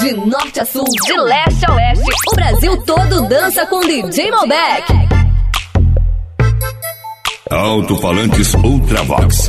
De norte a sul, de leste a oeste, o Brasil todo dança com DJ Malbec. Alto-falantes Ultravox.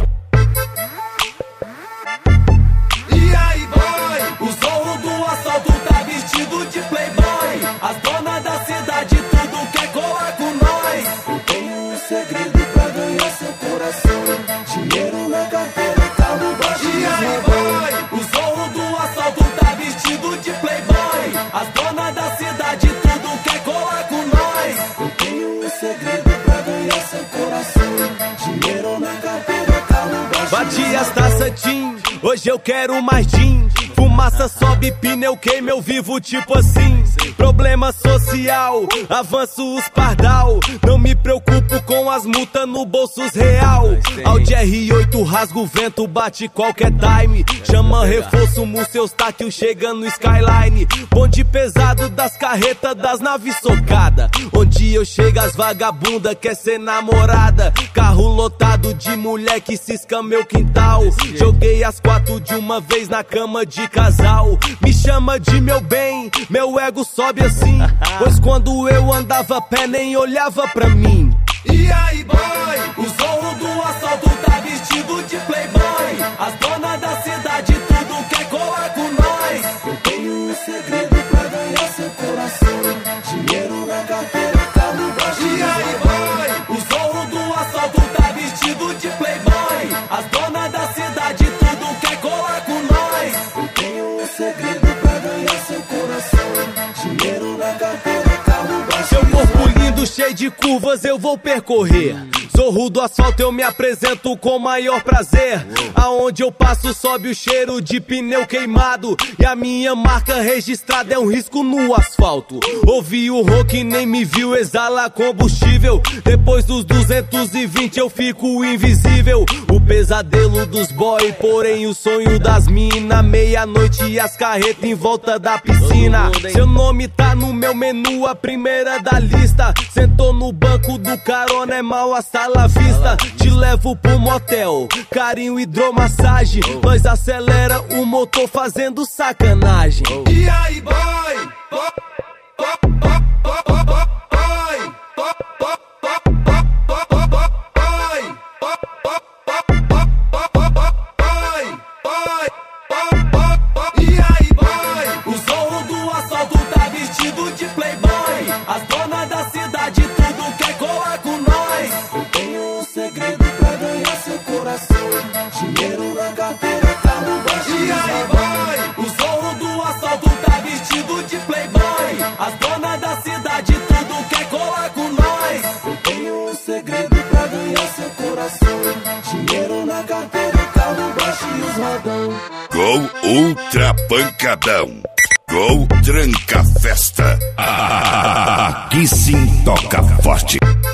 E aí, boy? O zorro do assalto tá vestido de playboy. As donas da cidade tudo quer colar com nós. Eu tenho um segredo pra ganhar seu coração. Dinheiro na carteira, carro baixo. E aí, boy? O zorro do assalto tá vestido de playboy. As donas da cidade tudo quer colar com nós. Eu tenho um segredo pra ganhar seu coração. Dinheiro na carteira, carro baixo. Bati as taças, Tim. Hoje eu quero mais gin. Fumaça sobe, pneu queima, eu vivo tipo assim. Problema social, avanço os pardal. Não me preocupo com as multas no bolsos real. Audi R8 rasga o vento, bate qualquer time. Chama reforço, seus táquil chega no Skyline. Bonde pesado das carretas, das naves socada. Onde eu chego as vagabunda quer ser namorada. Carro lotado de mulher que cisca meu quintal. Joguei as 4 de uma vez na cama de casal. Me chama de meu bem, meu ego sobe assim. Pois quando eu andava a pé nem olhava pra mim. E aí, boy? O zorro do assalto tá vestido de playboy. As donas da cidade tudo quer colar com nós. Eu tenho um segredo pra ganhar seu coração. Dinheiro na carteira, carro baixo. E aí, boy? O zorro do assalto tá vestido de playboy. As donas da cidade tudo quer colar com nós. Eu tenho um segredo pra ganhar seu coração. Dinheiro na carteira, carro baixo. Seu corpo lindo, cheio de curvas, eu vou percorrer. Zorro do asfalto, eu me apresento com maior prazer. Aonde eu passo sobe o cheiro de pneu queimado. E a minha marca registrada é um risco no asfalto. Ouvi o rock, nem me viu, exala combustível. Depois dos 220 eu fico invisível. O pesadelo dos boy, porém o sonho das mina. Meia-noite e as carretas em volta da piscina. Seu nome tá no meu menu, a primeira da lista. Sentou no banco do carona, é mal hasta la vista. Te levo pro motel, carinho, hidromassagem. Nós acelera o motor fazendo sacanagem. E aí, boy? E aí, boy? O zorro do assalto tá vestido de playboy. As donas da cidade tudo quer colar com nós. Eu tenho um segredo pra ganhar seu coração. Dinheiro na carteira, carro baixo. E aí, boy? O zorro do assalto tá vestido de playboy. As donas da cidade tudo quer colar com nós. Eu tenho um segredo pra ganhar seu coração. Dinheiro na carteira, carro baixo e os rodão. Gol Ultra Pancadão. Gol Tranca Festa. Aqui sim toca forte.